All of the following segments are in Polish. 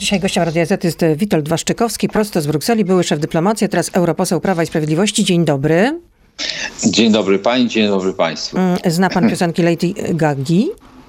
Dzisiaj gościem Radia Z jest Witold Waszczykowski, prosto z Brukseli, były szef dyplomacji, a teraz europoseł Prawa i Sprawiedliwości. Dzień dobry. Dzień dobry pani, dzień dobry państwu. Zna pan piosenki Lady Gagi?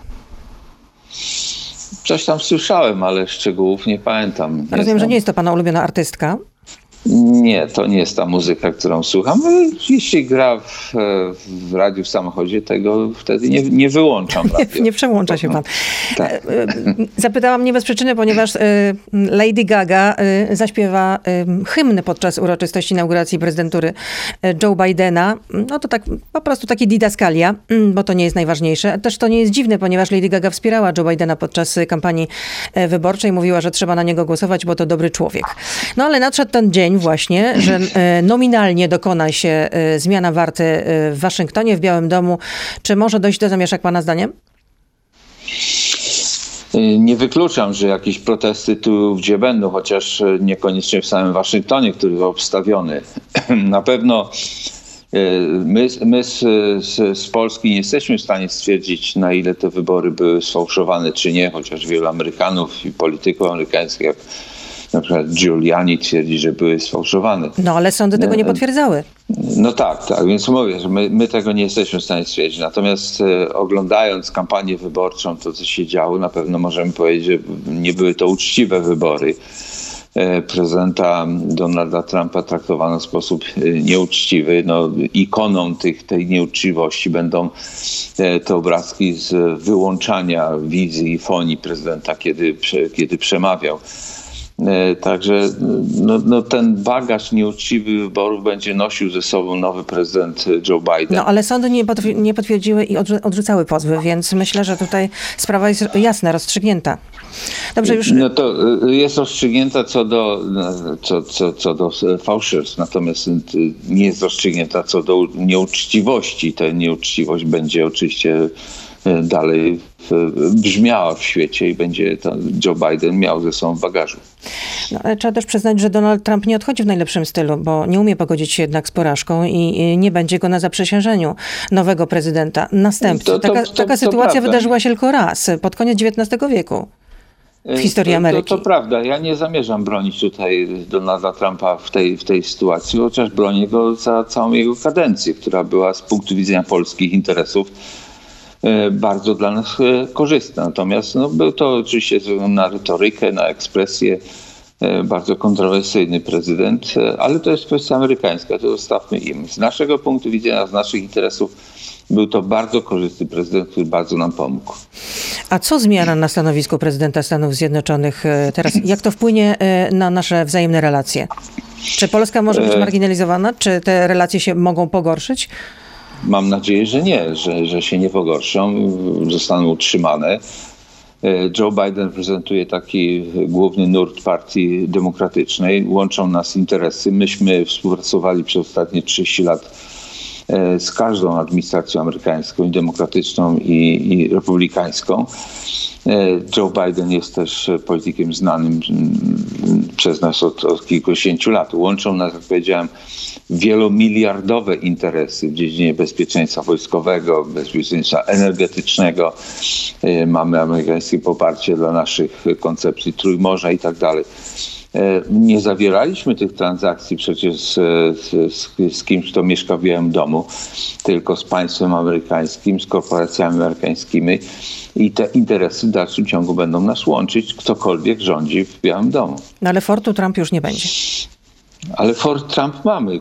Coś tam słyszałem, ale szczegółów nie pamiętam. Rozumiem, że nie jest to pana ulubiona artystka? Nie, to nie jest ta muzyka, którą słucham. Ale jeśli gra w radiu w samochodzie, tego wtedy nie wyłączam. Nie przełącza się pan. Tak. Zapytałam nie bez przyczyny, ponieważ Lady Gaga zaśpiewa hymny podczas uroczystości inauguracji prezydentury Joe Bidena. No to tak po prostu takie didaskalia, bo to nie jest najważniejsze. Też to nie jest dziwne, ponieważ Lady Gaga wspierała Joe Bidena podczas kampanii wyborczej. Mówiła, że trzeba na niego głosować, bo to dobry człowiek. No ale nadszedł ten dzień właśnie, że nominalnie dokona się zmiana warty w Waszyngtonie, w Białym Domu. Czy może dojść do zamieszek pana zdaniem? Nie wykluczam, że jakieś protesty tu gdzie będą, chociaż niekoniecznie w samym Waszyngtonie, który jest obstawiony. Na pewno my z Polski nie jesteśmy w stanie stwierdzić, na ile te wybory były sfałszowane, czy nie, chociaż wielu Amerykanów i polityków amerykańskich, jak na przykład Giuliani, twierdzi, że były sfałszowane. No ale sądy tego nie potwierdzały. No tak, więc mówię, że my tego nie jesteśmy w stanie stwierdzić. Natomiast oglądając kampanię wyborczą, to co się działo, na pewno możemy powiedzieć, że nie były to uczciwe wybory. Prezydenta Donalda Trumpa traktowano w sposób nieuczciwy. No, ikoną tej nieuczciwości będą te obrazki z wyłączania wizji i fonii prezydenta, kiedy przemawiał. Także ten bagaż nieuczciwych wyborów będzie nosił ze sobą nowy prezydent Joe Biden. No ale sądy nie potwierdziły i odrzucały pozwy, więc myślę, że tutaj sprawa jest jasna, rozstrzygnięta. Dobrze, już... No to jest rozstrzygnięta co do fałszerstw, natomiast nie jest rozstrzygnięta co do nieuczciwości. Ta nieuczciwość będzie oczywiście dalej brzmiała w świecie i będzie to Joe Biden miał ze sobą w bagażu. No, ale trzeba też przyznać, że Donald Trump nie odchodzi w najlepszym stylu, bo nie umie pogodzić się jednak z porażką i nie będzie go na zaprzysiężeniu nowego prezydenta, następcy. Taka sytuacja wydarzyła się tylko raz, pod koniec XIX wieku. W historii Ameryki. To prawda. Ja nie zamierzam bronić tutaj Donalda Trumpa w tej sytuacji, chociaż bronię go za całą jego kadencję, która była z punktu widzenia polskich interesów bardzo dla nas korzystna. Natomiast był to oczywiście na retorykę, na ekspresję bardzo kontrowersyjny prezydent, ale to jest kwestia amerykańska, to zostawmy im. Z naszego punktu widzenia, z naszych interesów był to bardzo korzystny prezydent, który bardzo nam pomógł. A co zmiana na stanowisku prezydenta Stanów Zjednoczonych teraz? Jak to wpłynie na nasze wzajemne relacje? Czy Polska może być marginalizowana? Czy te relacje się mogą pogorszyć? Mam nadzieję, że nie, że się nie pogorszą, zostaną utrzymane. Joe Biden prezentuje taki główny nurt partii demokratycznej. Łączą nas interesy. Myśmy współpracowali przez ostatnie 30 lat z każdą administracją amerykańską, i demokratyczną, i republikańską. Joe Biden jest też politykiem znanym przez nas od kilkudziesięciu lat. Łączą nas, jak powiedziałem, wielomiliardowe interesy w dziedzinie bezpieczeństwa wojskowego, bezpieczeństwa energetycznego. Mamy amerykańskie poparcie dla naszych koncepcji Trójmorza i tak dalej. Nie zawieraliśmy tych transakcji przecież z kimś, kto mieszka w Białym Domu, tylko z państwem amerykańskim, z korporacjami amerykańskimi i te interesy w dalszym ciągu będą nas łączyć, ktokolwiek rządzi w Białym Domu. No ale Fortu Trump już nie będzie. Ale Fort Trump mamy.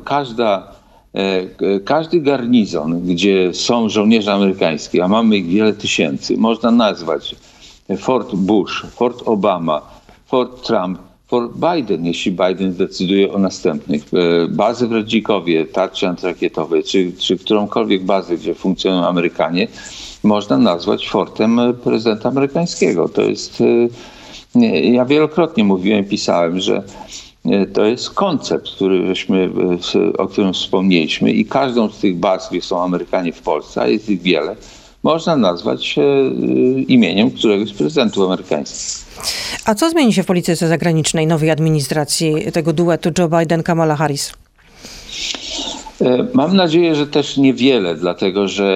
Każdy garnizon, gdzie są żołnierze amerykańscy, a mamy ich wiele tysięcy, można nazwać Fort Bush, Fort Obama, Fort Trump, Fort Biden, jeśli Biden zdecyduje o następnych. Bazy w Redzikowie, tarcze antyrakietowe, czy którąkolwiek bazę, gdzie funkcjonują Amerykanie, można nazwać fortem prezydenta amerykańskiego. To jest, ja wielokrotnie mówiłem, pisałem, że to jest koncept, o którym wspomnieliśmy, i każdą z tych baz, gdzie są Amerykanie w Polsce, a jest ich wiele, można nazwać imieniem któregoś z prezydentów amerykańskich. A co zmieni się w polityce zagranicznej nowej administracji, tego duetu Joe Biden-Kamala Harris? Mam nadzieję, że też niewiele, dlatego że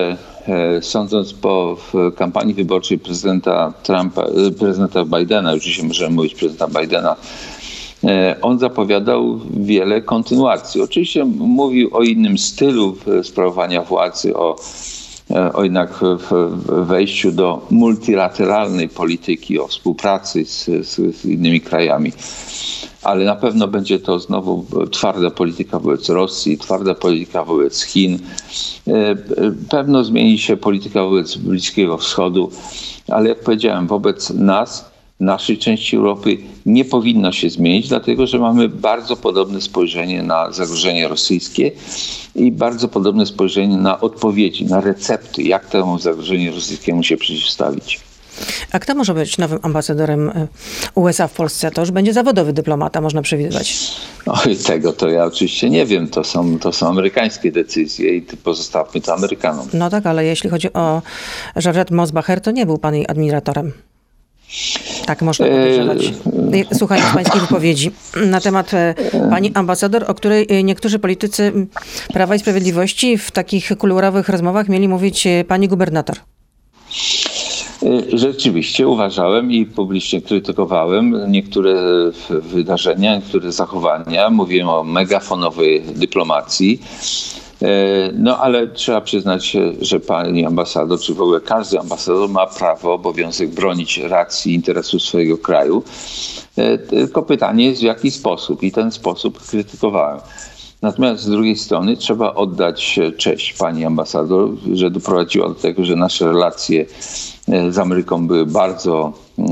sądząc po kampanii wyborczej prezydenta Bidena, już dzisiaj możemy mówić prezydenta Bidena, on zapowiadał wiele kontynuacji. Oczywiście mówił o innym stylu sprawowania władzy, o jednak wejściu do multilateralnej polityki, o współpracy z innymi krajami. Ale na pewno będzie to znowu twarda polityka wobec Rosji, twarda polityka wobec Chin. Pewno zmieni się polityka wobec Bliskiego Wschodu, ale jak powiedziałem, wobec nas, naszej części Europy nie powinno się zmienić, dlatego że mamy bardzo podobne spojrzenie na zagrożenie rosyjskie i bardzo podobne spojrzenie na odpowiedzi, na recepty, jak temu zagrożeniu rosyjskiemu się przeciwstawić. A kto może być nowym ambasadorem USA w Polsce? To już będzie zawodowy dyplomata, można przewidywać. Oj, tego to ja oczywiście nie wiem. To są amerykańskie decyzje i pozostawmy to Amerykanom. No tak, ale jeśli chodzi o Georgette Mosbacher, to nie był pan jej admiratorem. Tak można podejrzewać. Słuchając pańskiej wypowiedzi na temat pani ambasador, o której niektórzy politycy Prawa i Sprawiedliwości w takich kuluarowych rozmowach mieli mówić pani gubernator. Rzeczywiście uważałem i publicznie krytykowałem niektóre wydarzenia, niektóre zachowania. Mówiłem o megafonowej dyplomacji. No ale trzeba przyznać, że pani ambasador, czy w ogóle każdy ambasador ma prawo, obowiązek bronić racji i interesu swojego kraju. Tylko pytanie jest w jaki sposób i ten sposób krytykowałem. Natomiast z drugiej strony trzeba oddać cześć pani ambasador, że doprowadziła do tego, że nasze relacje z Ameryką były bardzo,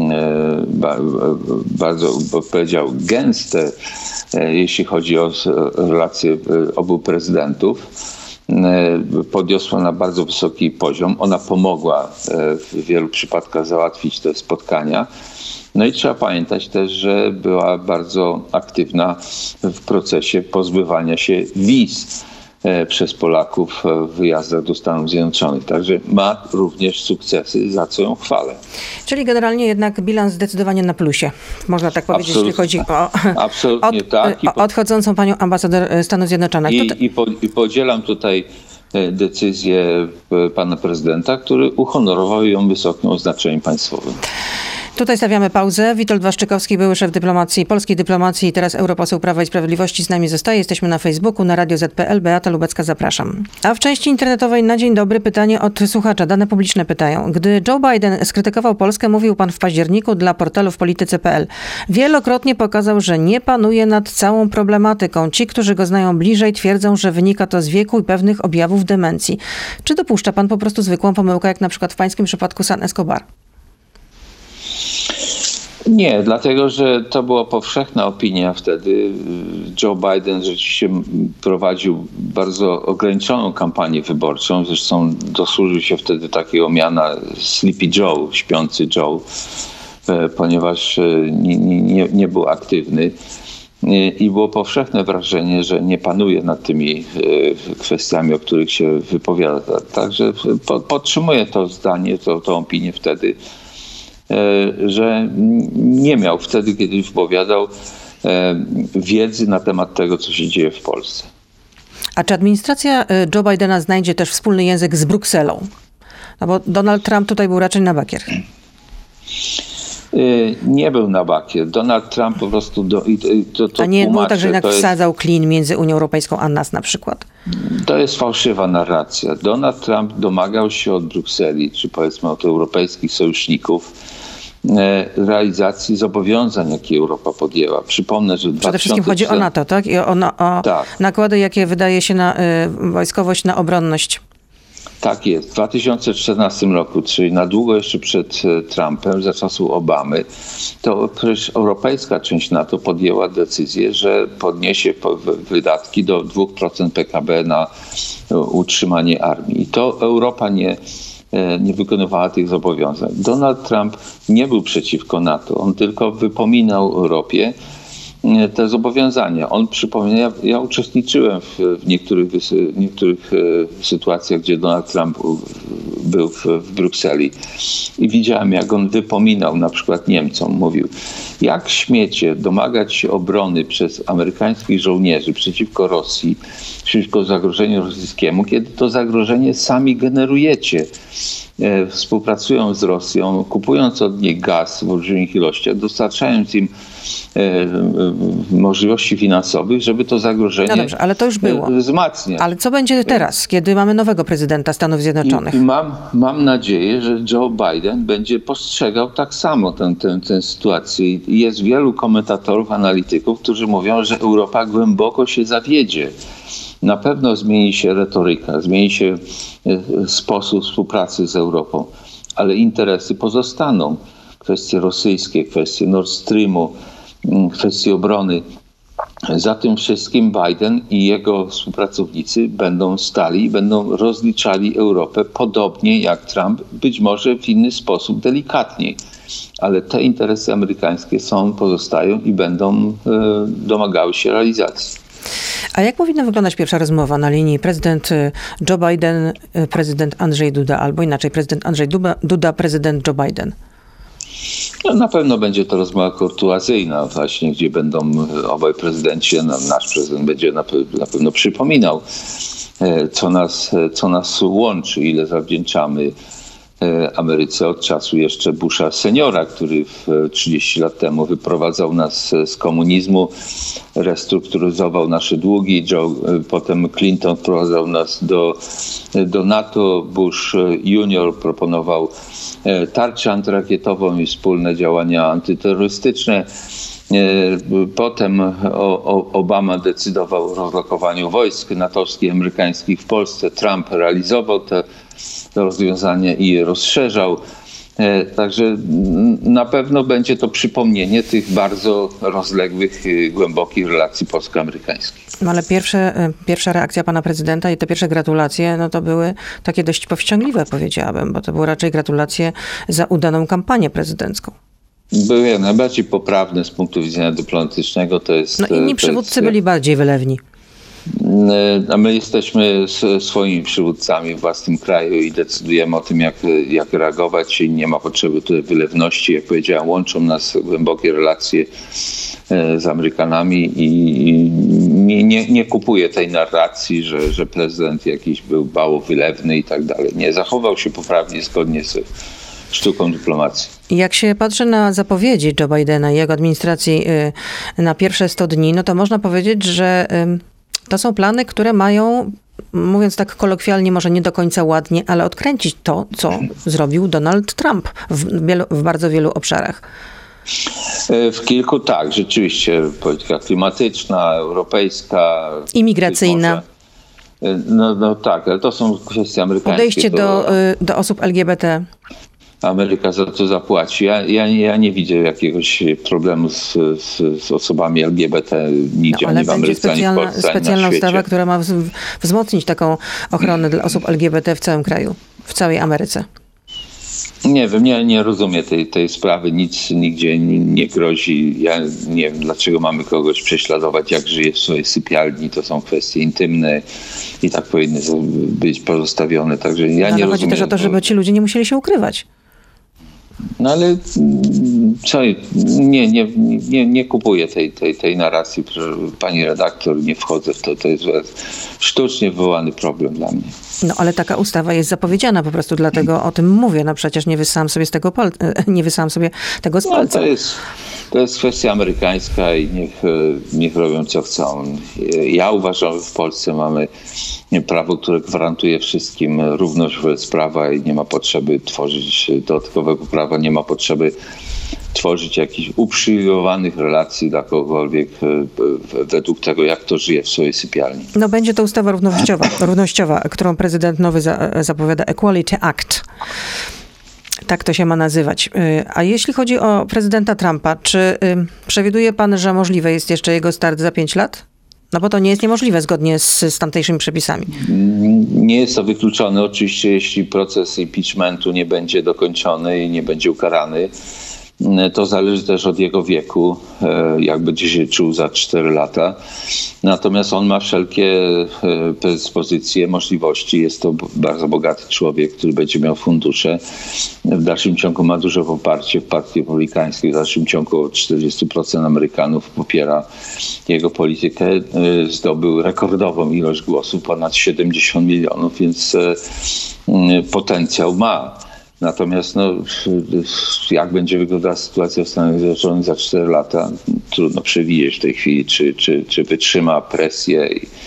powiedział, gęste, jeśli chodzi o relacje obu prezydentów. Podniosła na bardzo wysoki poziom. Ona pomogła w wielu przypadkach załatwić te spotkania. No i trzeba pamiętać też, że była bardzo aktywna w procesie pozbywania się wiz przez Polaków w wyjazdach do Stanów Zjednoczonych. Także ma również sukcesy, za co ją chwalę. Czyli generalnie jednak bilans zdecydowanie na plusie. Można tak powiedzieć, jeśli chodzi o, o odchodzącą panią ambasador Stanów Zjednoczonych. I podzielam tutaj decyzję pana prezydenta, który uhonorował ją wysokim oznaczeniem państwowym. Tutaj stawiamy pauzę. Witold Waszczykowski, były szef dyplomacji, polskiej dyplomacji i teraz europoseł Prawa i Sprawiedliwości z nami zostaje. Jesteśmy na Facebooku, na Radio Z.pl. Beata Lubecka, zapraszam. A w części internetowej na dzień dobry pytanie od słuchacza. Dane publiczne pytają. Gdy Joe Biden skrytykował Polskę, mówił pan w październiku dla portalu w polityce.pl. Wielokrotnie pokazał, że nie panuje nad całą problematyką. Ci, którzy go znają bliżej, twierdzą, że wynika to z wieku i pewnych objawów demencji. Czy dopuszcza pan po prostu zwykłą pomyłkę, jak na przykład w pańskim przypadku San Escobar? Nie, dlatego że to była powszechna opinia wtedy. Joe Biden rzeczywiście prowadził bardzo ograniczoną kampanię wyborczą. Zresztą dosłużył się wtedy takiego miana Sleepy Joe, śpiący Joe, ponieważ nie był aktywny. I było powszechne wrażenie, że nie panuje nad tymi kwestiami, o których się wypowiada. Także podtrzymuję to zdanie, tą opinię wtedy, że nie miał wtedy, kiedy wypowiadał, wiedzy na temat tego, co się dzieje w Polsce. A czy administracja Joe Bidena znajdzie też wspólny język z Brukselą? No bo Donald Trump tutaj był raczej na bakier. Nie był na bakier. Donald Trump po prostu a nie było tak, że jednak wsadzał klin między Unią Europejską a nas na przykład? To jest fałszywa narracja. Donald Trump domagał się od Brukseli, czy powiedzmy od europejskich sojuszników, realizacji zobowiązań, jakie Europa podjęła. Przypomnę, że przede wszystkim chodzi o NATO, tak? I o tak. Nakłady, jakie wydaje się na wojskowość, na obronność. Tak jest. W 2014 roku, czyli na długo jeszcze przed Trumpem, za czasów Obamy, to przecież europejska część NATO podjęła decyzję, że podniesie wydatki do 2% PKB na utrzymanie armii. I to Europa nie wykonywała tych zobowiązań. Donald Trump nie był przeciwko NATO. On tylko wypominał Europie, te zobowiązania. On przypomina, ja uczestniczyłem w niektórych sytuacjach, gdzie Donald Trump był w Brukseli i widziałem, jak on wypominał na przykład Niemcom, mówił, jak śmiecie domagać się obrony przez amerykańskich żołnierzy przeciwko Rosji, przeciwko zagrożeniu rosyjskiemu, kiedy to zagrożenie sami generujecie. Współpracują z Rosją, kupując od nich gaz w olbrzymich ilościach, dostarczając im możliwości finansowych, żeby to zagrożenie no dobrze, ale to już było. Wzmacniać. Ale co będzie teraz, kiedy mamy nowego prezydenta Stanów Zjednoczonych? I mam nadzieję, że Joe Biden będzie postrzegał tak samo tę sytuację. I jest wielu komentatorów, analityków, którzy mówią, że Europa głęboko się zawiedzie. Na pewno zmieni się retoryka, zmieni się sposób współpracy z Europą, ale interesy pozostaną. Kwestie rosyjskie, kwestie Nord Streamu, kwestie obrony. Za tym wszystkim Biden i jego współpracownicy będą stali, będą rozliczali Europę podobnie jak Trump, być może w inny sposób, delikatniej. Ale te interesy amerykańskie pozostają i będą domagały się realizacji. A jak powinna wyglądać pierwsza rozmowa na linii prezydent Joe Biden, prezydent Andrzej Duda, albo inaczej prezydent Andrzej Duda, prezydent Joe Biden? No, na pewno będzie to rozmowa kurtuazyjna właśnie, gdzie będą obaj prezydenci, nasz prezydent będzie na pewno przypominał, co nas łączy, ile zawdzięczamy Ameryce od czasu jeszcze Busha seniora, który 30 lat temu wyprowadzał nas z komunizmu, restrukturyzował nasze długi. Potem Clinton wprowadzał nas do NATO. Bush junior proponował tarczę antyrakietową i wspólne działania antyterrorystyczne. Potem Obama decydował o rozlokowaniu wojsk natowskich, amerykańskich w Polsce. Trump realizował te rozwiązania i je rozszerzał. Także na pewno będzie to przypomnienie tych bardzo rozległych, głębokich relacji polsko-amerykańskich. No ale pierwsza reakcja pana prezydenta i te pierwsze gratulacje, no to były takie dość powściągliwe, powiedziałabym, bo to były raczej gratulacje za udaną kampanię prezydencką. Były najbardziej poprawne z punktu widzenia dyplomatycznego. To jest, no inni przywódcy byli bardziej wylewni. A my jesteśmy swoimi przywódcami w własnym kraju i decydujemy o tym, jak reagować. I nie ma potrzeby tutaj wylewności. Jak powiedziałem, łączą nas głębokie relacje z Amerykanami i nie kupuję tej narracji, że prezydent jakiś był mało wylewny i tak dalej. Nie, zachował się poprawnie, zgodnie z sztuką dyplomacji. Jak się patrzy na zapowiedzi Joe Bidena i jego administracji na pierwsze 100 dni, no to można powiedzieć, że to są plany, które mają, mówiąc tak kolokwialnie, może nie do końca ładnie, ale odkręcić to, co zrobił Donald Trump w bardzo wielu obszarach. W kilku tak, rzeczywiście. Polityka klimatyczna, europejska. Imigracyjna. No tak, ale to są kwestie amerykańskie. Podejście do osób LGBT. Ameryka za to zapłaci. Ja nie widzę jakiegoś problemu z osobami LGBT nigdzie, ani w Ameryce, ani w Polsce, specjalna ustawa, która ma wzmocnić taką ochronę dla osób LGBT w całym kraju, w całej Ameryce. Nie wiem, nie rozumiem tej sprawy. Nic nigdzie nie grozi. Ja nie wiem, dlaczego mamy kogoś prześladować, jak żyje w swojej sypialni. To są kwestie intymne i tak powinny być pozostawione. Także ja nie rozumiem. Chodzi też o to, żeby ci ludzie nie musieli się ukrywać. No ale co, nie kupuję tej narracji, pani redaktor, nie wchodzę w to. To jest sztucznie wywołany problem dla mnie. No ale taka ustawa jest zapowiedziana po prostu, dlatego o tym mówię. No przecież nie wyssałam sobie tego z palca. To jest kwestia amerykańska i niech robią co chcą. Ja uważam, że w Polsce mamy prawo, które gwarantuje wszystkim równość wobec prawa i nie ma potrzeby tworzyć dodatkowego prawa, nie ma potrzeby tworzyć jakichś uprzywilejowanych relacji dla kogokolwiek według tego, jak to żyje w swojej sypialni. No będzie to ustawa równościowa, którą prezydent nowy zapowiada, Equality Act. Tak to się ma nazywać. A jeśli chodzi o prezydenta Trumpa, czy przewiduje pan, że możliwe jest jeszcze jego start za 5 lat? No bo to nie jest niemożliwe zgodnie z tamtejszymi przepisami. Nie jest to wykluczone. Oczywiście, jeśli proces impeachmentu nie będzie dokończony i nie będzie ukarany, To zależy też od jego wieku, jak będzie się czuł za 4 lata. Natomiast on ma wszelkie predyspozycje, możliwości. Jest to bardzo bogaty człowiek, który będzie miał fundusze. W dalszym ciągu ma duże poparcie w Partii Republikańskiej. W dalszym ciągu 40% Amerykanów popiera jego politykę. Zdobył rekordową ilość głosów, ponad 70 milionów, więc potencjał ma. Natomiast jak będzie wyglądała sytuacja w Stanach Zjednoczonych za 4 lata, trudno przewidzieć w tej chwili, czy wytrzyma presję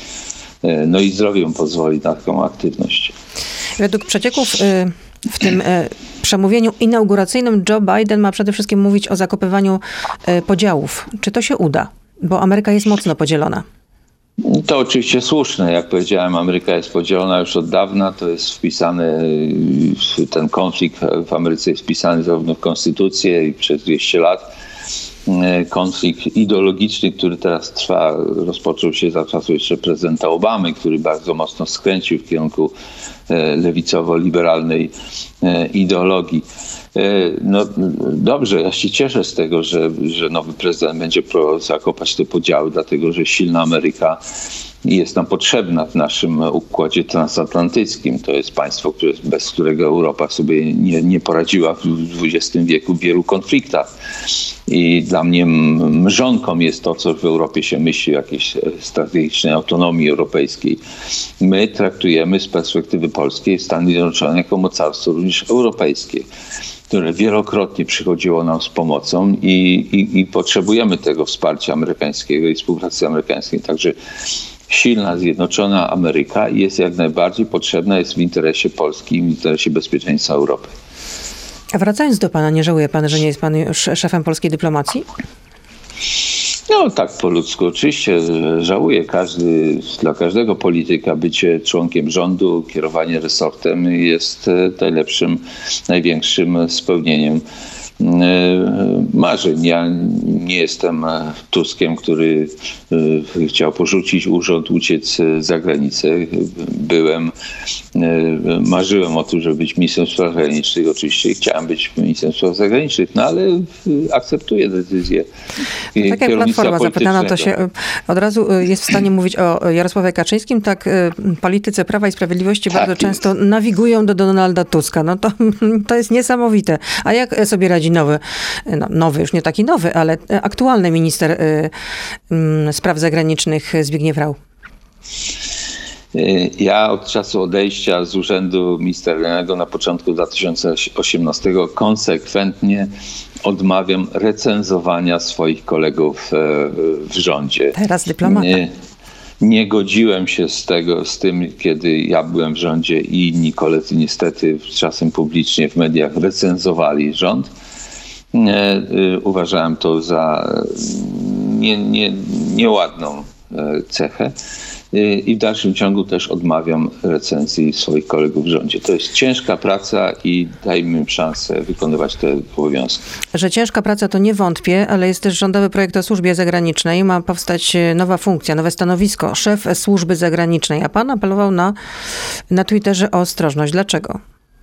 i zdrowie mu pozwoli na taką aktywność. Według przecieków w tym przemówieniu inauguracyjnym Joe Biden ma przede wszystkim mówić o zakopywaniu podziałów. Czy to się uda? Bo Ameryka jest mocno podzielona. To oczywiście słuszne. Jak powiedziałem, Ameryka jest podzielona już od dawna. To jest wpisane, ten konflikt w Ameryce jest wpisany zarówno w konstytucję i przez 200 lat. Konflikt ideologiczny, który teraz trwa, rozpoczął się za czasów jeszcze prezydenta Obamy, który bardzo mocno skręcił w kierunku lewicowo-liberalnej ideologii. Dobrze, ja się cieszę z tego, że nowy prezydent będzie próbował zakopać te podziały, dlatego że silna Ameryka jest nam potrzebna w naszym układzie transatlantyckim. To jest państwo, bez którego Europa sobie nie poradziła w XX wieku w wielu konfliktach. I dla mnie mrzonką jest to, co w Europie się myśli o jakiejś strategicznej autonomii europejskiej. My traktujemy z perspektywy polskiej Stany Zjednoczone jako mocarstwo również europejskie, które wielokrotnie przychodziło nam z pomocą i potrzebujemy tego wsparcia amerykańskiego i współpracy amerykańskiej. Także silna, zjednoczona Ameryka jest jak najbardziej potrzebna, jest w interesie Polski i w interesie bezpieczeństwa Europy. A wracając do pana, nie żałuje pan, że nie jest pan już szefem polskiej dyplomacji? Tak po ludzku oczywiście żałuję. Dla każdego polityka bycie członkiem rządu, kierowanie resortem jest najlepszym, największym spełnieniem marzeń. Ja nie jestem Tuskiem, który chciał porzucić urząd, uciec za granicę. Marzyłem o tym, żeby być ministrem spraw zagranicznych. Oczywiście chciałem być ministrem spraw zagranicznych, ale akceptuję decyzję tak jak Platforma zapytana, to się od razu jest w stanie mówić o Jarosławie Kaczyńskim. Tak politycy Prawa i Sprawiedliwości bardzo często nawigują do Donalda Tuska. To jest niesamowite. A jak sobie radzi nowy, już nie taki nowy, ale aktualny minister spraw zagranicznych Zbigniew Rau? Ja od czasu odejścia z urzędu ministerialnego na początku 2018 konsekwentnie odmawiam recenzowania swoich kolegów w rządzie. Teraz dyplomata. Nie godziłem się z tym, kiedy ja byłem w rządzie i inni koledzy niestety czasem publicznie w mediach recenzowali rząd. Uważałem to za nieładną cechę i w dalszym ciągu też odmawiam recenzji swoich kolegów w rządzie. To jest ciężka praca i dajmy im szansę wykonywać te obowiązki. Że ciężka praca to nie wątpię, ale jest też rządowy projekt o służbie zagranicznej. Ma powstać nowa funkcja, nowe stanowisko, szef służby zagranicznej. A pan apelował na Twitterze o ostrożność. Dlaczego?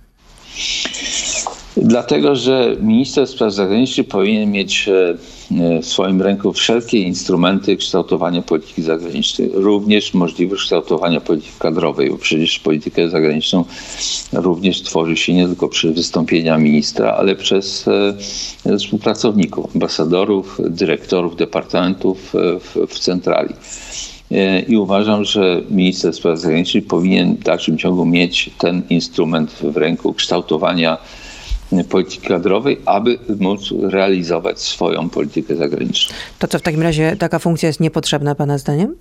Dlatego, że minister spraw zagranicznych powinien mieć w swoim ręku wszelkie instrumenty kształtowania polityki zagranicznej, również możliwość kształtowania polityki kadrowej, bo przecież politykę zagraniczną również tworzy się nie tylko przez wystąpienia ministra, ale przez współpracowników, ambasadorów, dyrektorów departamentów w centrali. I uważam, że minister spraw zagranicznych powinien w dalszym ciągu mieć ten instrument w ręku kształtowania polityki kadrowej, aby móc realizować swoją politykę zagraniczną. To co w takim razie taka funkcja jest niepotrzebna pana zdaniem?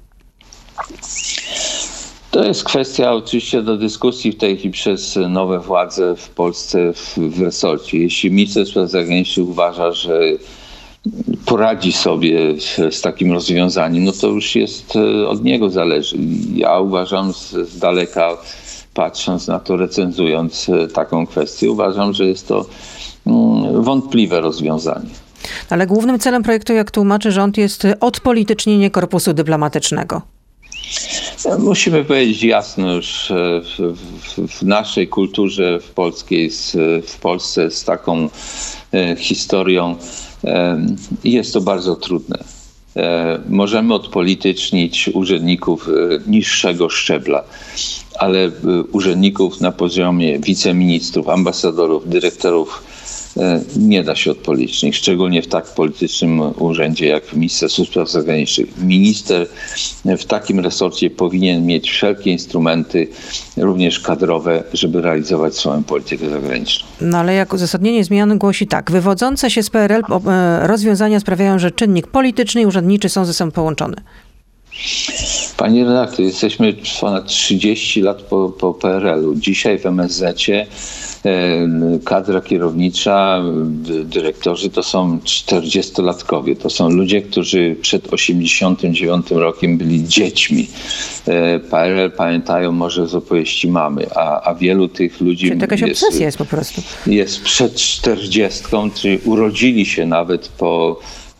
To jest kwestia oczywiście do dyskusji w tej chwili przez nowe władze w Polsce w resorcie. Jeśli minister spraw zagranicznych uważa, że poradzi sobie z takim rozwiązaniem, to już jest od niego zależy. Ja uważam z daleka, patrząc na to, recenzując taką kwestię, uważam, że jest to wątpliwe rozwiązanie. Ale głównym celem projektu, jak tłumaczy rząd, jest odpolitycznienie korpusu dyplomatycznego. Musimy powiedzieć jasno już, w naszej kulturze w Polsce z taką historią jest to bardzo trudne. Możemy odpolitycznić urzędników niższego szczebla, ale urzędników na poziomie wiceministrów, ambasadorów, dyrektorów nie da się odpolitycznić, szczególnie w tak politycznym urzędzie jak Ministerstwo Spraw Zagranicznych. Minister w takim resorcie powinien mieć wszelkie instrumenty, również kadrowe, żeby realizować swoją politykę zagraniczną. No ale jak uzasadnienie zmian głosi tak. Wywodzące się z PRL rozwiązania sprawiają, że czynnik polityczny i urzędniczy są ze sobą połączone. Panie redaktor, jesteśmy ponad 30 lat po PRL-u. Dzisiaj w MSZ-cie kadra kierownicza, dyrektorzy to są 40-latkowie. To są ludzie, którzy przed 1989 rokiem byli dziećmi. PRL pamiętają może z opowieści mamy, a wielu tych ludzi czyli jakaś obsesja jest po prostu. Jest przed 40, czyli urodzili się nawet po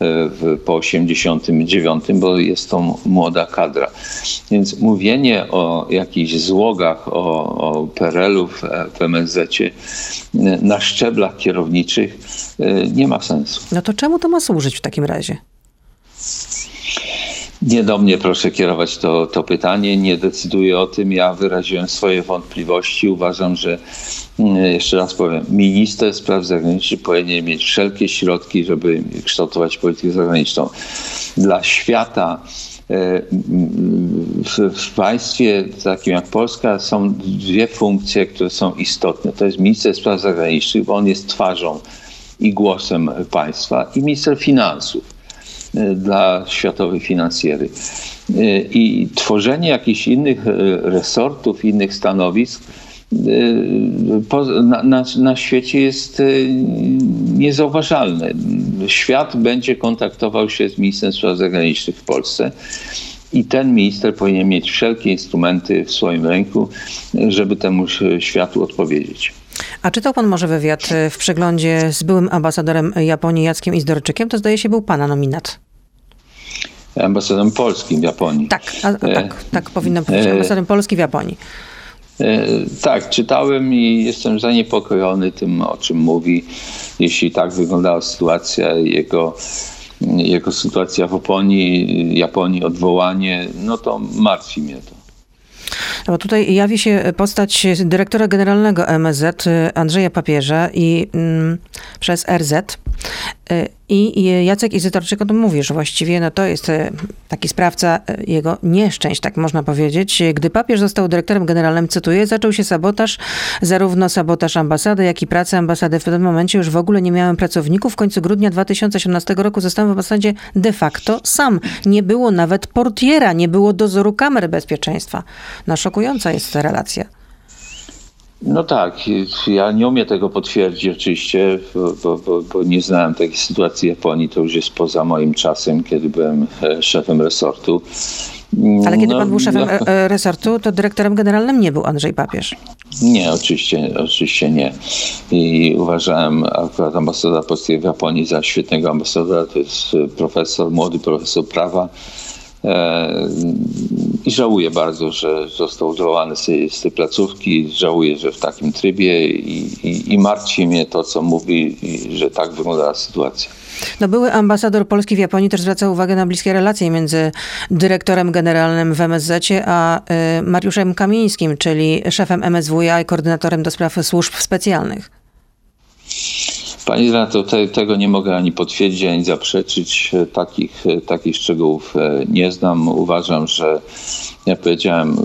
89, bo jest to młoda kadra. Więc mówienie o jakichś złogach, o PRL-u w MSZ-cie na szczeblach kierowniczych nie ma sensu. No to czemu to ma służyć w takim razie? Nie do mnie proszę kierować to pytanie, nie decyduję o tym. Ja wyraziłem swoje wątpliwości. Uważam, że, jeszcze raz powiem, minister spraw zagranicznych powinien mieć wszelkie środki, żeby kształtować politykę zagraniczną. Dla świata w państwie takim jak Polska są dwie funkcje, które są istotne. To jest minister spraw zagranicznych, bo on jest twarzą i głosem państwa, i minister finansów dla światowej finansjery. I tworzenie jakichś innych resortów, innych stanowisk na świecie jest niezauważalne. Świat będzie kontaktował się z ministrem spraw zagranicznych w Polsce i ten minister powinien mieć wszelkie instrumenty w swoim ręku, żeby temu światu odpowiedzieć. A czytał pan może wywiad w przeglądzie z byłym ambasadorem Japonii Jackiem Izdorczykiem? To zdaje się był pana nominat. Ambasadorem polskim w Japonii. Tak powinno być. Ambasadorem polskim w Japonii. Tak, czytałem i jestem zaniepokojony tym, o czym mówi. Jeśli tak wyglądała sytuacja, jego sytuacja w Japonii, odwołanie, no to martwi mnie to. No bo tutaj jawi się postać dyrektora generalnego MSZ Andrzeja Papieża i przez RZ. I Jacek Izdorczyk o tym mówi, że właściwie no to jest taki sprawca jego nieszczęść, tak można powiedzieć. Gdy papież został dyrektorem generalnym, cytuję, zaczął się sabotaż, zarówno sabotaż ambasady, jak i pracy ambasady. W tym momencie już w ogóle nie miałem pracowników. W końcu grudnia 2018 roku zostałem w ambasadzie de facto sam. Nie było nawet portiera, nie było dozoru kamer bezpieczeństwa. No szokująca jest ta relacja. No tak, ja nie umiem tego potwierdzić oczywiście, bo nie znałem takiej sytuacji w Japonii, to już jest poza moim czasem, kiedy byłem szefem resortu. Ale kiedy pan był szefem resortu, to dyrektorem generalnym nie był Andrzej Papież. Nie, oczywiście nie. I uważałem akurat ambasadora polskiego w Japonii za świetnego ambasadora, to jest młody profesor prawa. I żałuję bardzo, że został odwołany z tej placówki. Żałuję, że w takim trybie i martwi mnie to, co mówi, że tak wyglądała sytuacja. No, były ambasador Polski w Japonii też zwraca uwagę na bliskie relacje między dyrektorem generalnym w MSZ-cie a Mariuszem Kamińskim, czyli szefem MSWiA i koordynatorem do spraw służb specjalnych. Panie Renato, tego nie mogę ani potwierdzić, ani zaprzeczyć. Takich szczegółów nie znam. Uważam, że jak powiedziałem,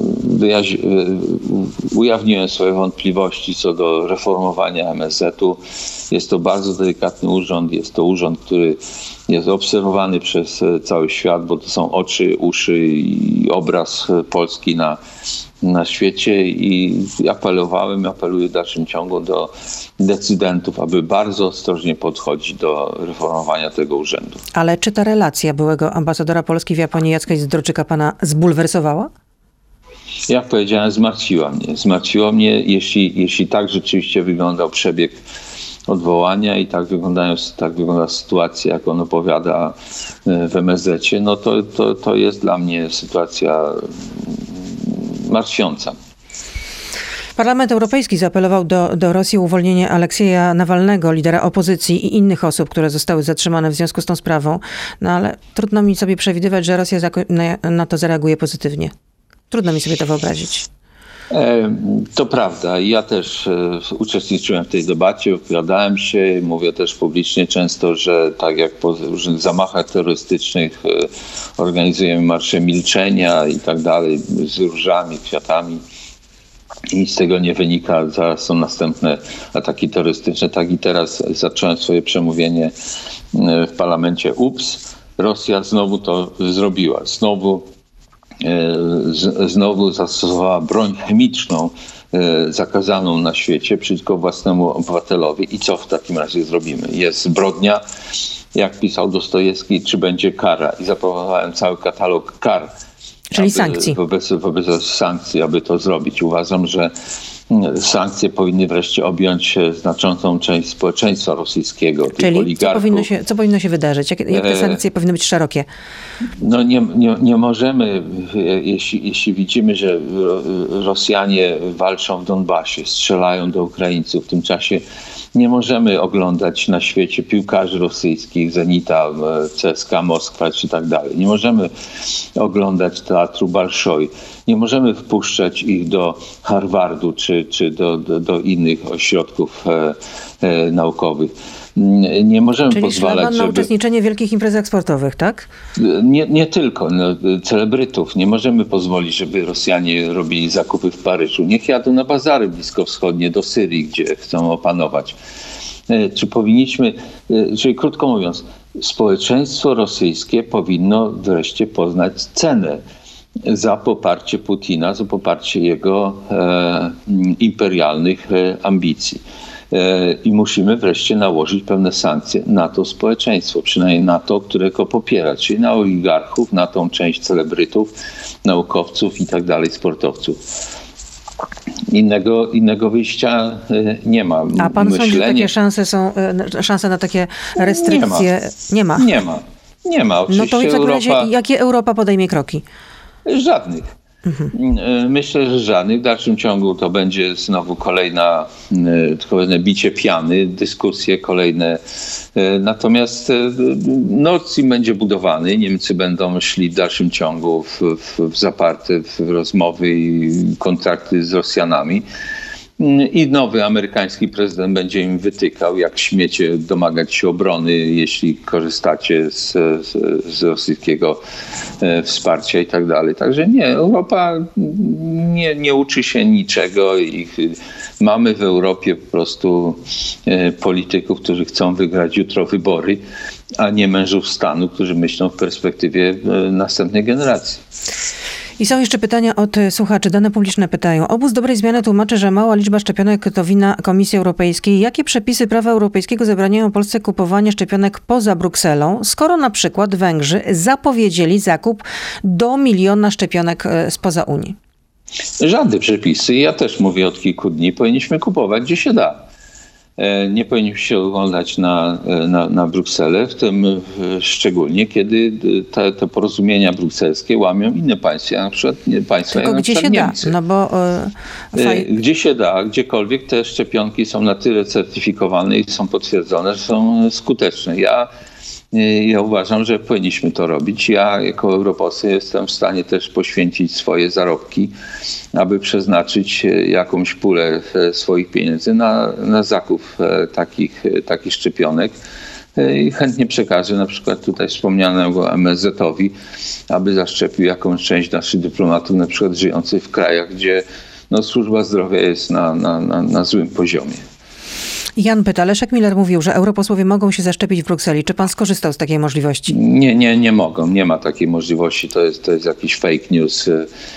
ujawniłem swoje wątpliwości co do reformowania MSZ-u. Jest to bardzo delikatny urząd. Jest to urząd, który jest obserwowany przez cały świat, bo to są oczy, uszy i obraz Polski na świecie i apeluję w dalszym ciągu do decydentów, aby bardzo ostrożnie podchodzić do reformowania tego urzędu. Ale czy ta relacja byłego ambasadora Polski w Japonii Jacka Izdorczyka pana zbulwersowała? Jak powiedziałem, zmartwiło mnie, jeśli tak rzeczywiście wyglądał przebieg odwołania i tak wygląda sytuacja, jak on opowiada w MSZ-cie, no to jest dla mnie sytuacja martwiąca. Parlament Europejski zaapelował do Rosji o uwolnienie Aleksieja Nawalnego, lidera opozycji i innych osób, które zostały zatrzymane w związku z tą sprawą. No ale trudno mi sobie przewidywać, że Rosja na to zareaguje pozytywnie. Trudno mi sobie to wyobrazić. To prawda. Ja też uczestniczyłem w tej debacie, wypowiadałem się, mówię też publicznie często, że tak jak po różnych zamachach terrorystycznych organizujemy marsze milczenia i tak dalej, z różami, kwiatami. I z tego nie wynika, zaraz są następne ataki terrorystyczne. Tak i teraz zacząłem swoje przemówienie w parlamencie. Rosja znowu to zrobiła. Znowu zastosowała broń chemiczną zakazaną na świecie przeciwko własnemu obywatelowi. I co w takim razie zrobimy? Jest zbrodnia, jak pisał Dostojewski, czy będzie kara? I zaproponowałem cały katalog kar. Czyli sankcji. Wobec sankcji, aby to zrobić. Uważam, że sankcje powinny wreszcie objąć znaczącą część społeczeństwa rosyjskiego, tych Czyli oligarchów. co powinno się wydarzyć? Jak te sankcje powinny być szerokie? No nie możemy, jeśli widzimy, że Rosjanie walczą w Donbasie, strzelają do Ukraińców, w tym czasie nie możemy oglądać na świecie piłkarzy rosyjskich, Zenita, CSKA Moskwa czy tak dalej. Nie możemy oglądać teatru Bolszoi. Nie możemy wpuszczać ich do Harvardu czy do innych ośrodków naukowych. Nie możemy pozwalać, na uczestniczenie w wielkich imprezach sportowych, tak? Nie tylko. Celebrytów. Nie możemy pozwolić, żeby Rosjanie robili zakupy w Paryżu. Niech jadą na bazary bliskowschodnie, do Syrii, gdzie chcą opanować. Czy powinniśmy, czyli krótko mówiąc, społeczeństwo rosyjskie powinno wreszcie poznać cenę za poparcie Putina, za poparcie jego imperialnych ambicji. I musimy wreszcie nałożyć pewne sankcje na to społeczeństwo, przynajmniej na to, które go popiera, czyli na oligarchów, na tą część celebrytów, naukowców i tak dalej, sportowców. Innego wyjścia nie ma. A pan sądzi, że takie szanse na takie restrykcje? Nie ma. Oczywiście no to w takim razie, jakie Europa podejmie kroki? Żadnych. Myślę, że żadnych. W dalszym ciągu to będzie znowu kolejne bicie piany, dyskusje kolejne. Natomiast Nord Stream będzie budowany. Niemcy będą szli w dalszym ciągu w zaparte w rozmowy i kontrakty z Rosjanami. I nowy amerykański prezydent będzie im wytykał, jak śmiecie domagać się obrony, jeśli korzystacie z rosyjskiego wsparcia i tak dalej. Także nie, Europa nie uczy się niczego i mamy w Europie po prostu polityków, którzy chcą wygrać jutro wybory, a nie mężów stanu, którzy myślą w perspektywie następnej generacji. I są jeszcze pytania od słuchaczy. Dane publiczne pytają. Obóz Dobrej Zmiany tłumaczy, że mała liczba szczepionek to wina Komisji Europejskiej. Jakie przepisy prawa europejskiego zabraniają Polsce kupowania szczepionek poza Brukselą, skoro na przykład Węgrzy zapowiedzieli zakup do 1 miliona szczepionek spoza Unii? Żadne przepisy. Ja też mówię od kilku dni. Powinniśmy kupować, gdzie się da. Nie powinniśmy się oglądać na Brukselę, w tym szczególnie, kiedy te porozumienia brukselskie łamią inne państwa, na przykład państwa jak gdzie się Niemcy. Da? No bo, Gdzie się da, gdziekolwiek te szczepionki są na tyle certyfikowane i są potwierdzone, że są skuteczne. Ja uważam, że powinniśmy to robić. Ja jako europoseł jestem w stanie też poświęcić swoje zarobki, aby przeznaczyć jakąś pulę swoich pieniędzy na zakup takich szczepionek. I chętnie przekażę na przykład tutaj wspomnianego MSZ-owi, aby zaszczepił jakąś część naszych dyplomatów, na przykład żyjących w krajach, gdzie służba zdrowia jest na złym poziomie. Jan pyta, Leszek Miller mówił, że europosłowie mogą się zaszczepić w Brukseli. Czy pan skorzystał z takiej możliwości? Nie mogą. Nie ma takiej możliwości. To jest jakiś fake news.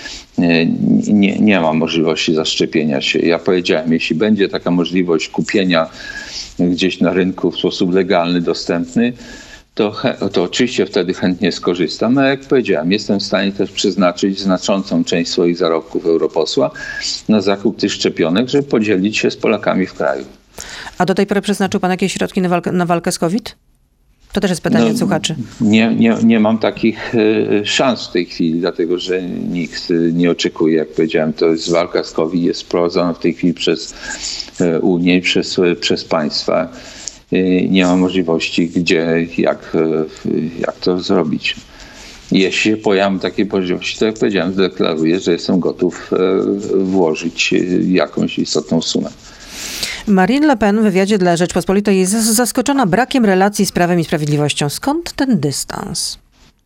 Nie ma możliwości zaszczepienia się. Ja powiedziałem, jeśli będzie taka możliwość kupienia gdzieś na rynku w sposób legalny, dostępny, to oczywiście wtedy chętnie skorzystam. A jak powiedziałem, jestem w stanie też przeznaczyć znaczącą część swoich zarobków europosła na zakup tych szczepionek, żeby podzielić się z Polakami w kraju. A do tej pory przeznaczył pan jakieś środki na walkę z COVID? To też jest pytanie od słuchaczy. Nie mam takich szans w tej chwili, dlatego że nikt nie oczekuje, jak powiedziałem, to jest walka z COVID, jest prowadzona w tej chwili przez Unię i przez państwa. Nie ma możliwości, jak to zrobić. Jeśli się pojawią takie możliwości, to jak powiedziałem, deklaruję, że jestem gotów włożyć jakąś istotną sumę. Marine Le Pen w wywiadzie dla Rzeczpospolitej jest zaskoczona brakiem relacji z Prawem i Sprawiedliwością. Skąd ten dystans?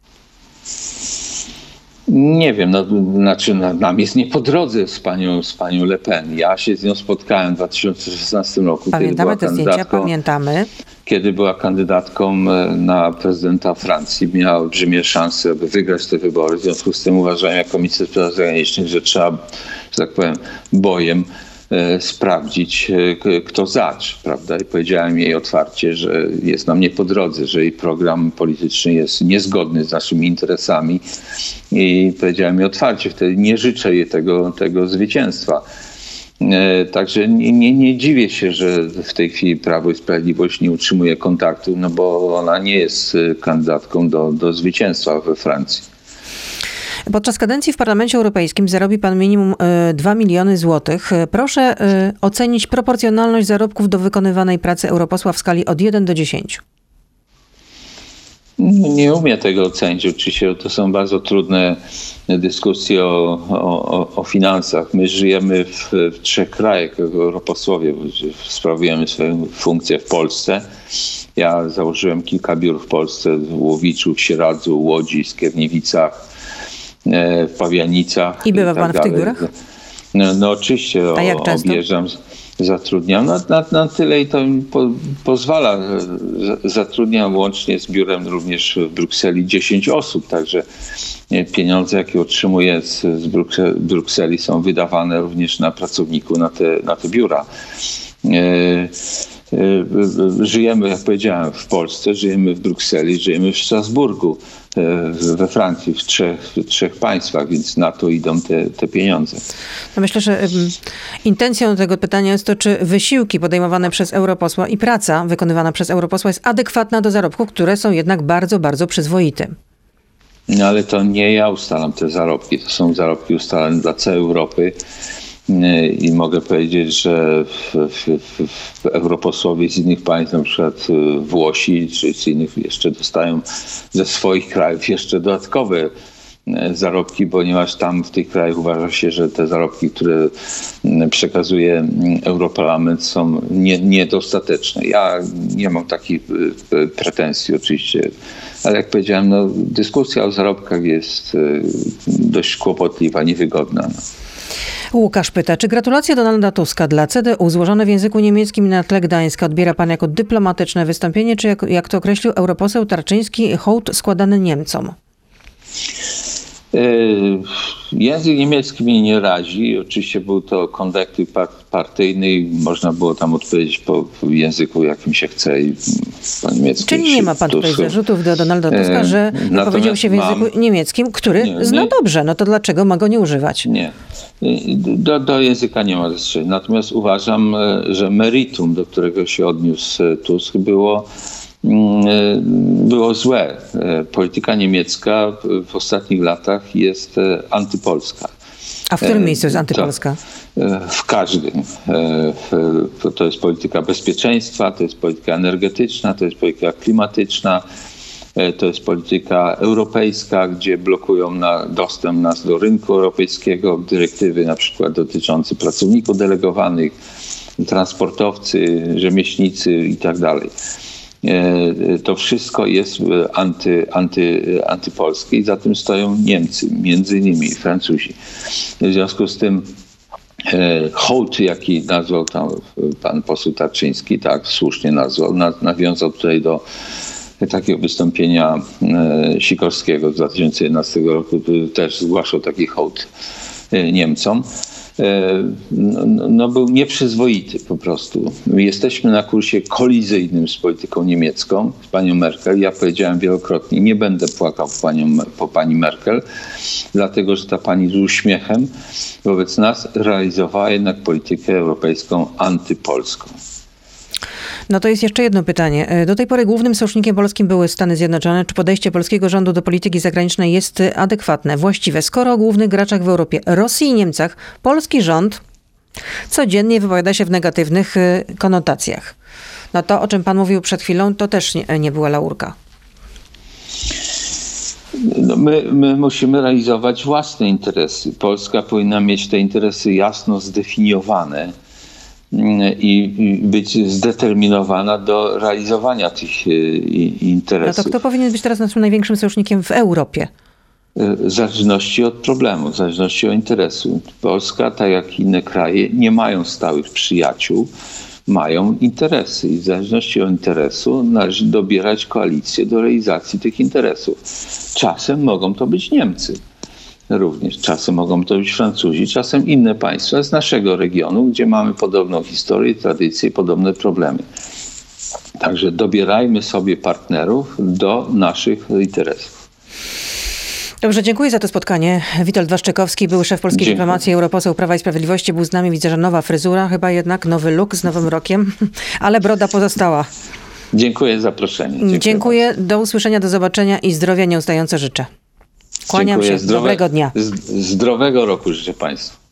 Nie wiem, nam jest nie po drodze z panią Le Pen. Ja się z nią spotkałem w 2016 roku. Pamiętamy te zdjęcia, pamiętamy. Kiedy była kandydatką na prezydenta Francji, miała olbrzymie szanse, aby wygrać te wybory. W związku z tym uważałem jako minister spraw zagranicznych, że trzeba, że tak powiem, bojem sprawdzić, kto zacz, prawda? I powiedziałem jej otwarcie, że jest nam nie po drodze, że jej program polityczny jest niezgodny z naszymi interesami i powiedziałem jej otwarcie, wtedy nie życzę jej tego zwycięstwa. Także nie dziwię się, że w tej chwili Prawo i Sprawiedliwość nie utrzymuje kontaktu, no bo ona nie jest kandydatką do zwycięstwa we Francji. Podczas kadencji w Parlamencie Europejskim zarobi pan minimum 2 miliony złotych. Proszę ocenić proporcjonalność zarobków do wykonywanej pracy europosła w skali od 1 do 10. Nie umiem tego ocenić. Oczywiście to są bardzo trudne dyskusje o finansach. My żyjemy w 3 krajach jako europosłowie. Sprawujemy swoją funkcję w Polsce. Ja założyłem kilka biur w Polsce, w Łowiczu, w Sieradzu, Łodzi, Skierniewicach, w Pawianicach. I bywa pan w tych biurach? No oczywiście, objeżdżam, zatrudniam. Na tyle i to mi pozwala. Zatrudniam łącznie z biurem również w Brukseli 10 osób, także pieniądze, jakie otrzymuję z Brukseli, są wydawane również na pracowników, na te biura. Żyjemy, jak powiedziałem, w Polsce, żyjemy w Brukseli, żyjemy w Strasburgu, we Francji, w trzech państwach, więc na to idą te pieniądze. No myślę, że intencją tego pytania jest to, czy wysiłki podejmowane przez europosła i praca wykonywana przez europosła jest adekwatna do zarobków, które są jednak bardzo, bardzo przyzwoite. No ale to nie ja ustalam te zarobki, to są zarobki ustalane dla całej Europy. I mogę powiedzieć, że europosłowie z innych państw, na przykład Włosi czy z innych, jeszcze dostają ze swoich krajów jeszcze dodatkowe zarobki, ponieważ tam w tych krajach uważa się, że te zarobki, które przekazuje Europarlament, są niedostateczne. Ja nie mam takich pretensji oczywiście, ale jak powiedziałem, dyskusja o zarobkach jest dość kłopotliwa, niewygodna. Łukasz pyta, czy gratulacje Donalda Tuska dla CDU złożone w języku niemieckim na tle Gdańska odbiera pan jako dyplomatyczne wystąpienie, czy jak to określił europoseł Tarczyński, hołd składany Niemcom? Język niemiecki mnie nie razi. Oczywiście był to konwektyw partyjny i można było tam odpowiedzieć po języku, jakim się chce i po niemiecku. Czyli nie ma pan tutaj zarzutów do Donalda Tuska, że powiedział się w języku niemieckim, który zna dobrze. No to dlaczego ma go nie używać? Nie. Do języka nie ma zastrzeżeń. Natomiast uważam, że meritum, do którego się odniósł Tusk, było złe. Polityka niemiecka w ostatnich latach jest antypolska. A w którym miejscu jest antypolska? W każdym. To jest polityka bezpieczeństwa, to jest polityka energetyczna, to jest polityka klimatyczna, to jest polityka europejska, gdzie blokują dostęp nas do rynku europejskiego, dyrektywy na przykład dotyczące pracowników delegowanych, transportowcy, rzemieślnicy i tak dalej. To wszystko jest antypolskie i za tym stoją Niemcy, między innymi Francuzi. W związku z tym hołd, jaki nazwał tam pan poseł Tarczyński, tak słusznie nazwał, nawiązał tutaj do takiego wystąpienia Sikorskiego z 2011 roku, który też zgłaszał taki hołd Niemcom. Był nieprzyzwoity po prostu. Jesteśmy na kursie kolizyjnym z polityką niemiecką, z panią Merkel. Ja powiedziałem wielokrotnie, nie będę płakał po pani Merkel, dlatego że ta pani z uśmiechem wobec nas realizowała jednak politykę europejską antypolską. No to jest jeszcze jedno pytanie. Do tej pory głównym sojusznikiem polskim były Stany Zjednoczone. Czy podejście polskiego rządu do polityki zagranicznej jest adekwatne, właściwe? Skoro o głównych graczach w Europie, Rosji i Niemcach, polski rząd codziennie wypowiada się w negatywnych konotacjach. No to, o czym pan mówił przed chwilą, to też nie była laurka. No my musimy realizować własne interesy. Polska powinna mieć te interesy jasno zdefiniowane i być zdeterminowana do realizowania tych interesów. No to kto powinien być teraz naszym największym sojusznikiem w Europie? W zależności od problemu, w zależności od interesu. Polska, tak jak inne kraje, nie mają stałych przyjaciół, mają interesy i w zależności od interesu należy dobierać koalicję do realizacji tych interesów. Czasem mogą to być Niemcy również, czasem mogą to być Francuzi, czasem inne państwa z naszego regionu, gdzie mamy podobną historię, tradycję, podobne problemy. Także dobierajmy sobie partnerów do naszych interesów. Dobrze, dziękuję za to spotkanie. Witold Waszczykowski, były szef polskiej dyplomacji, europoseł Prawa i Sprawiedliwości, był z nami. Widzę, że nowa fryzura, chyba jednak nowy look z nowym rokiem, ale broda pozostała. Dziękuję za zaproszenie. Dziękuję. Do usłyszenia, do zobaczenia i zdrowia nieustająco życzę. Kłaniam się. Dobrego dnia. Zdrowego roku życzę Państwu.